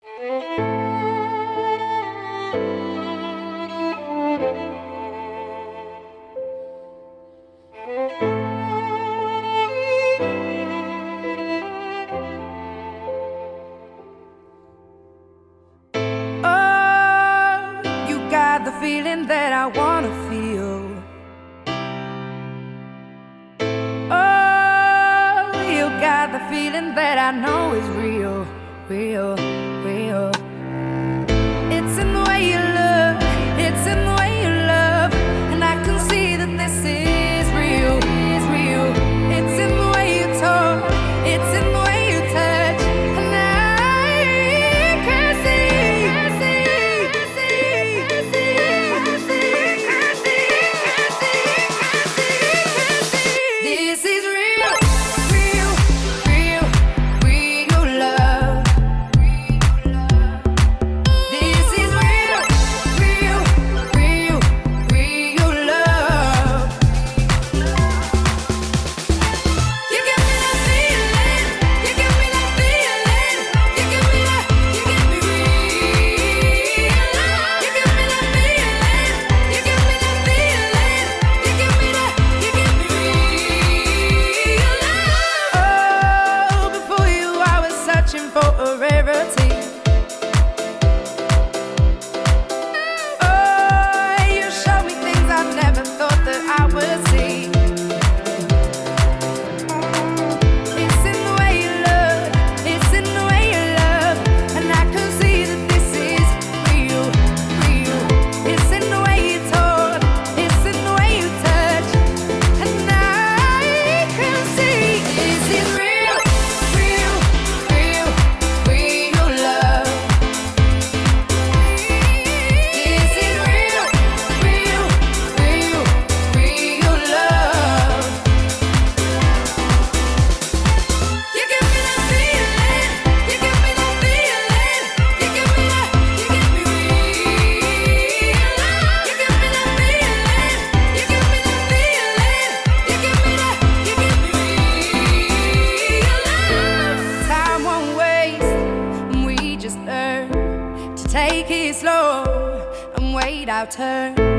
The feeling that I wanna feel. Oh, you got the feeling that I know is real, real, real. It's in the way you look, it's in the way you love, and I can see that this is real, is real. It's in the way you talk, it's in the way you touch, and I can see. This is real, real, real, real love. This is real, real, real, real love. You give me that feeling, you give me that feeling, you give me that, you give me real love. You give me that feeling, you give me that feeling, you give me that, you give me real love. Oh, before you I was searching for a rarity. Oh, you showed me things I never thought that I would see. It's in the way you look, it's in the way you love, and I can see that this is real, real. It's in the way you talk, it's in the way you touch, and I can see this is real, real, real, real love. This is real, real, real, real love. You give me that feeling, you give me that feeling, you give me that, you give me real love. You give me that feeling, you give me that feeling, you give me that, you give me real love. Time won't waste, and we just learn to take it slow and wait our turn.